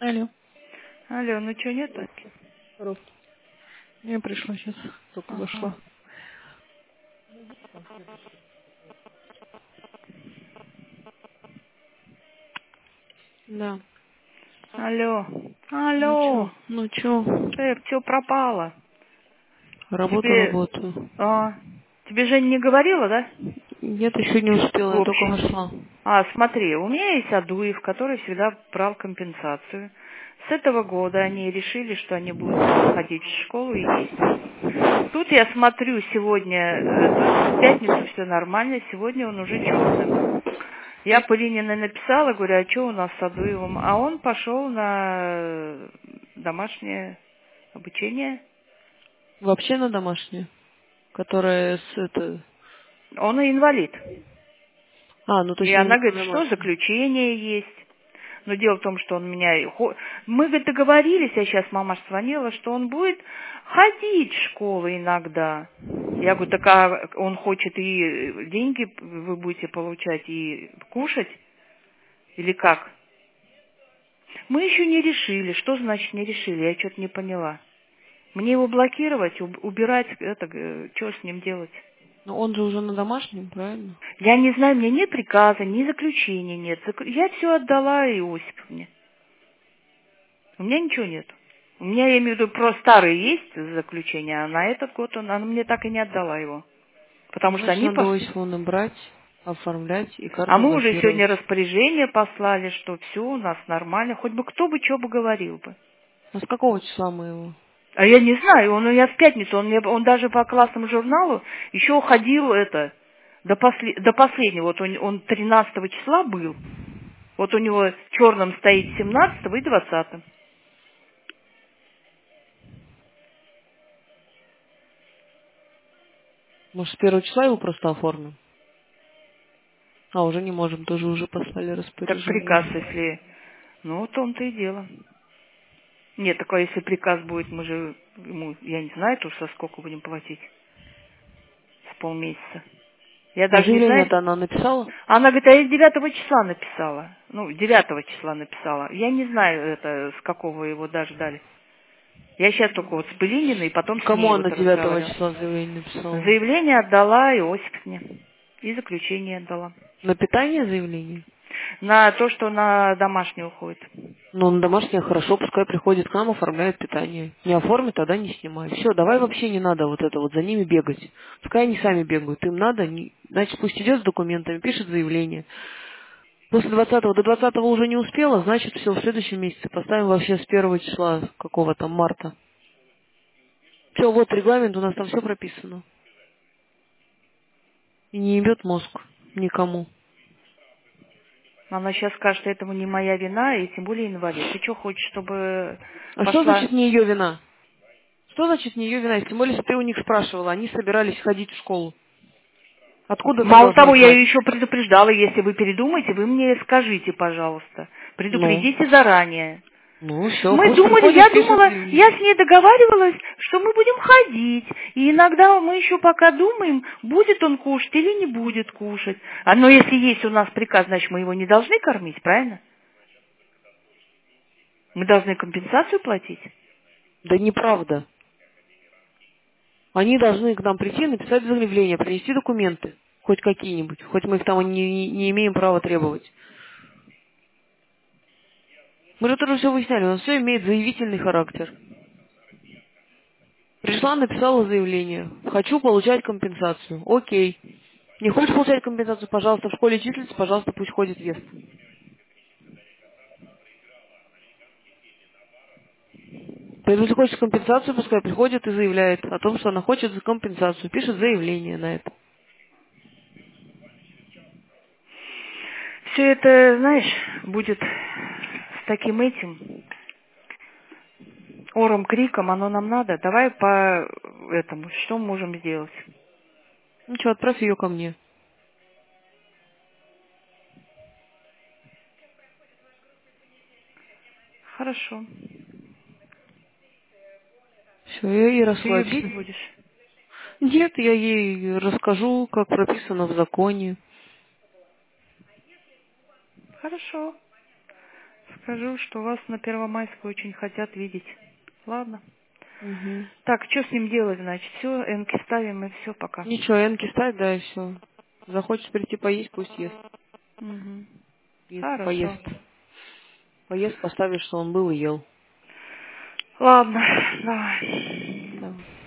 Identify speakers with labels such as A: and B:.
A: Алло.
B: Алло, ну что, нет Таньки?
A: Коробки. Я пришла сейчас, только
B: Ага.
A: зашла. Да.
B: Алло.
A: Ну чё?
B: Алло.
A: Ну чё?
B: Все пропало. Тебе...
A: Работаю.
B: А, тебе Женя не говорила, да?
A: Нет, еще не
B: В
A: успела, я только
B: общем.
A: вошла.
B: Смотри, у меня есть Адуев, который всегда брал компенсацию. С этого года они решили, что они будут ходить в школу и есть. Тут я смотрю, сегодня, в пятницу все нормально, сегодня он уже черным. Я Полининой написала, говорю, а что у нас с Адуевым? А он пошел на домашнее обучение.
A: Вообще на домашнее, которая с это...
B: Он и инвалид.
A: А, ну то
B: И
A: есть именно
B: она говорит,
A: на
B: что
A: домашнее.
B: заключение есть. Но дело в том, что он меня... Мы, говорит, договорились, а сейчас мама звонила, что он будет ходить в школу иногда. Я говорю, так а он хочет и деньги вы будете получать, и кушать? Или как? Мы еще не решили. Что значит не решили? Я что-то не поняла. Мне его блокировать, убирать, что с ним делать?
A: Но он же уже на домашнем, правильно?
B: Я не знаю, мне ни приказа, ни заключения нет. Я все отдала Иосифовне. У меня ничего нет. У меня, я имею в виду, просто старые есть заключения, а на этот год она мне так и не отдала его.
A: Ну,
B: Потому что
A: значит,
B: они
A: надо iPhone брать, оформлять и
B: А
A: карту
B: мы уже
A: блокировать.
B: сегодня распоряжение послали, что все у нас нормально. Хоть бы кто бы что бы говорил бы.
A: А с какого числа мы его?
B: А я не знаю, он у меня в пятницу, он даже по классному журналу еще ходил до последнего. Вот он 13 числа был. Вот у него черным стоит 17 и 20.
A: Может, с первого числа его просто оформим? А, уже не можем, тоже уже послали
B: Так приказ,
A: распоряжение.
B: если... Ну, в том-то и дело. Нет, такое, если приказ будет, мы же ему, я не знаю, то со сколько будем платить. С полмесяца. Я
A: А
B: даже не знаю.
A: заявление-то она написала?
B: Она говорит, а я 9 числа написала. Ну, 9 числа написала. Я не знаю, с какого его даже дали. Я сейчас только вот с Пылининой, и потом с
A: Кому
B: ней
A: она
B: вот
A: 9
B: разговаривала.
A: числа заявление написала?
B: Заявление отдала Иосифовне. И заключение отдала.
A: На питание заявление?
B: На то, что на домашний уходит.
A: Ну, на домашнее хорошо, пускай приходит к нам, оформляет питание. Не оформит, тогда не снимай. Все, давай вообще не надо вот это вот за ними бегать. Пускай они сами бегают, им надо, значит, пусть идет с документами, пишет заявление. После 20-го, до 20-го уже не успела, значит, все, в следующем месяце поставим вообще с 1 числа какого-то марта. Все, вот регламент, у нас там все прописано. И не ебет мозг никому.
B: Она сейчас скажет, что это не моя вина, и тем более инвалид. Ты что хочешь, чтобы
A: А что
B: пошла...
A: значит не ее вина? Что значит не ее вина? Тем более, если ты у них спрашивала, они собирались ходить в школу. Откуда ты
B: Мало
A: должна
B: того, я
A: знать?
B: ее еще предупреждала, если вы передумаете, вы мне скажите, пожалуйста.
A: Ну,
B: Предупредите заранее.
A: все,
B: Мы
A: пусть
B: думали,
A: приходит,
B: я
A: пишет
B: думала, я
A: заявление.
B: с ней договаривалась, что мы будем ходить. И иногда мы еще пока думаем, будет он кушать или не будет кушать. Но если есть у нас приказ, значит, мы его не должны кормить, правильно? Мы должны компенсацию платить.
A: Да неправда. Они должны к нам прийти, написать заявление, принести документы. Хоть какие-нибудь. Хоть мы их там не имеем права требовать. Мы же тоже все выясняли, у нас все имеет заявительный характер. Пришла, написала заявление. Хочу получать компенсацию. Окей. Не хочешь получать компенсацию, пожалуйста, в школе числится, пожалуйста, пусть ходит ест. Поэтому, если хочет компенсацию, пускай приходит и заявляет о том, что она хочет за компенсацию. Пишет заявление на это.
B: Все это, знаешь, будет с таким этим ором, криком, оно нам надо. Давай по этому, что мы можем сделать?
A: Ну что, отправь ее ко мне.
B: Хорошо.
A: Все, я ей
B: Ты ее
A: расслабься.
B: бить будешь?
A: Нет, я ей расскажу, как прописано в законе.
B: Хорошо. Скажу, что вас на Первомайскую очень хотят видеть. Ладно.
A: Угу.
B: Так, что с ним делать, значит? Все, энки ставим и все, пока.
A: Ничего, энки ставь, да, и все. Захочешь прийти поесть, пусть ест.
B: Угу.
A: Поест.
B: Хорошо.
A: Поест, поставишь, что он был и ел.
B: Ладно, давай.
A: Да.